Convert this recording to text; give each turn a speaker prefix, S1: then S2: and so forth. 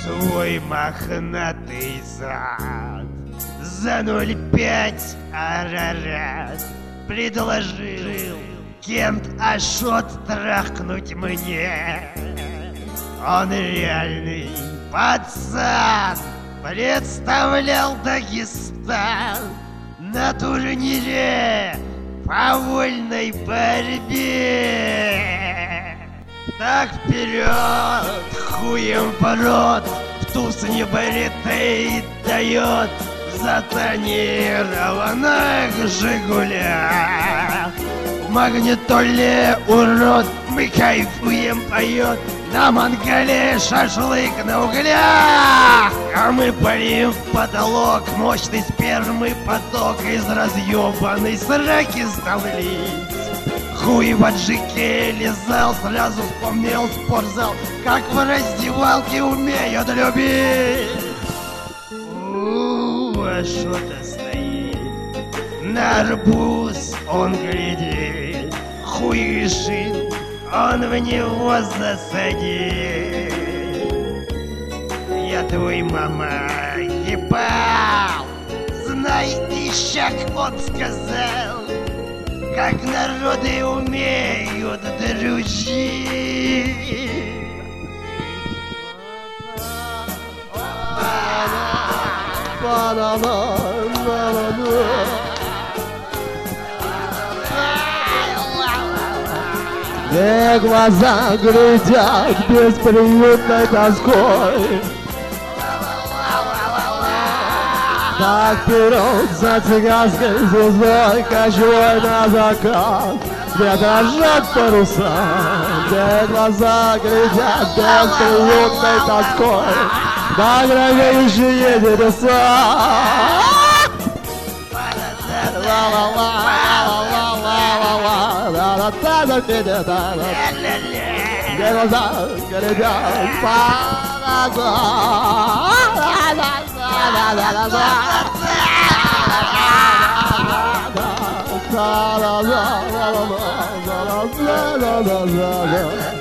S1: свой мохнатый зад. За 0,5 Арарат предложил Кент Ашот трахнуть мне. Он реальный пацан, представлял Дагестан на турнире по вольной борьбе. Так вперед, хуем в рот, в туз небритый дает за тонированных «Жигулях». В магнитоле урод, мы кайфуем, поет, на мангале шашлык на углях. А мы парим в потолок, мощный спермы поток из разъебанной сраки стал лить. Хуй в аджике лизал, сразу вспомнил спортзал, как в раздевалке умеют любить. Ашота стоит, на арбуз он глядит, хуй решил, он в него засадит. Я твой мама ебал, знай, ищак, он сказал, как народы умеют дружить.
S2: Где глаза глядят бесприютной тоской, так вперед за цыганской звездой кочевой на закат, где дрожат паруса. Где глаза глядят бесприютной тоской, багровеющие небеса. Где глаза глядят по